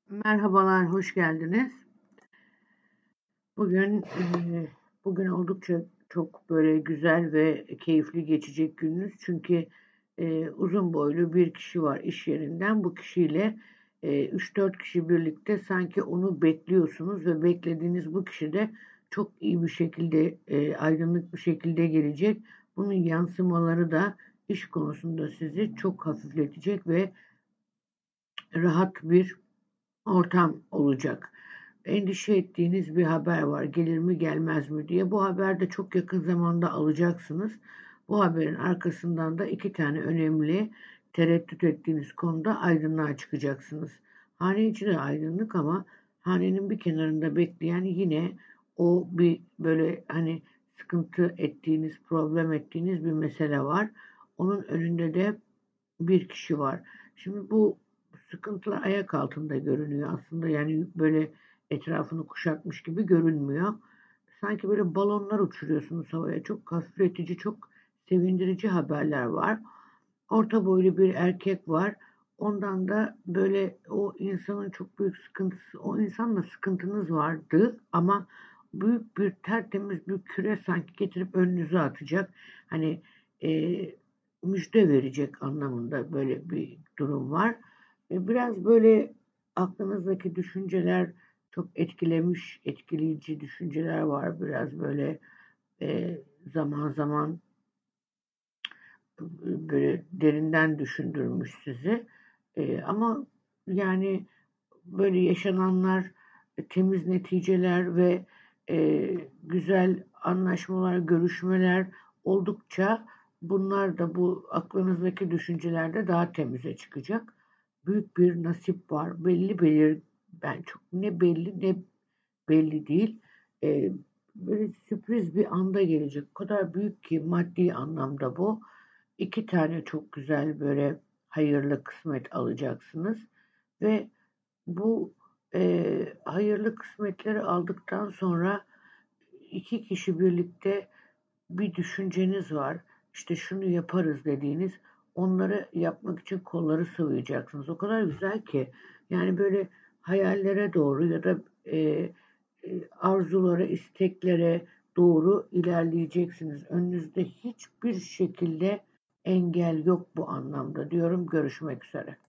Merhabalar, hoş geldiniz. Bugün bugün oldukça çok böyle güzel ve keyifli geçecek gününüz. Çünkü uzun boylu bir kişi var iş yerinden. Bu kişiyle 3-4 kişi birlikte sanki onu bekliyorsunuz ve beklediğiniz bu kişi de çok iyi bir şekilde, aydınlık bir şekilde gelecek. Bunun yansımaları da iş konusunda sizi çok hafifletecek ve rahat bir ortam olacak. Endişe ettiğiniz bir haber var. Gelir mi gelmez mi diye. Bu haberi de çok yakın zamanda alacaksınız. Bu haberin arkasından da 2 tane önemli tereddüt ettiğiniz konuda aydınlığa çıkacaksınız. Hane içi de aydınlık ama hanenin bir kenarında bekleyen yine o bir böyle hani sıkıntı ettiğiniz, problem ettiğiniz bir mesele var. Onun önünde de bir kişi var. Şimdi bu sıkıntılar ayak altında görünüyor aslında. Yani böyle etrafını kuşatmış gibi görünmüyor. Sanki böyle balonlar uçuruyorsunuz havaya. Çok hafifletici, çok sevindirici haberler var. Orta boylu bir erkek var. Ondan da böyle o insanın çok büyük sıkıntısı, o insanla sıkıntınız vardı ama büyük bir tertemiz bir küre sanki getirip önünüze atacak. Hani e, müjde verecek anlamında böyle bir durum var. Biraz böyle aklınızdaki düşünceler çok etkilemiş, etkileyici düşünceler var. Biraz böyle zaman zaman böyle derinden düşündürmüş sizi. Ama yani böyle yaşananlar, temiz neticeler ve güzel anlaşmalar, görüşmeler oldukça bunlar da bu aklınızdaki düşüncelerde daha temize çıkacak. Büyük bir nasip var. Ben çok ne belli ne belli değil. Eee, Böyle sürpriz bir anda gelecek. O kadar büyük ki maddi anlamda bu. 2 tane çok güzel böyle hayırlı kısmet alacaksınız ve bu hayırlı kısmetleri aldıktan sonra 2 kişi birlikte bir düşünceniz var. İşte şunu yaparız dediğiniz, onları yapmak için kolları sıvayacaksınız. O kadar güzel ki yani böyle hayallere doğru ya da arzulara, isteklere doğru ilerleyeceksiniz. Önünüzde hiçbir şekilde engel yok bu anlamda diyorum. Görüşmek üzere.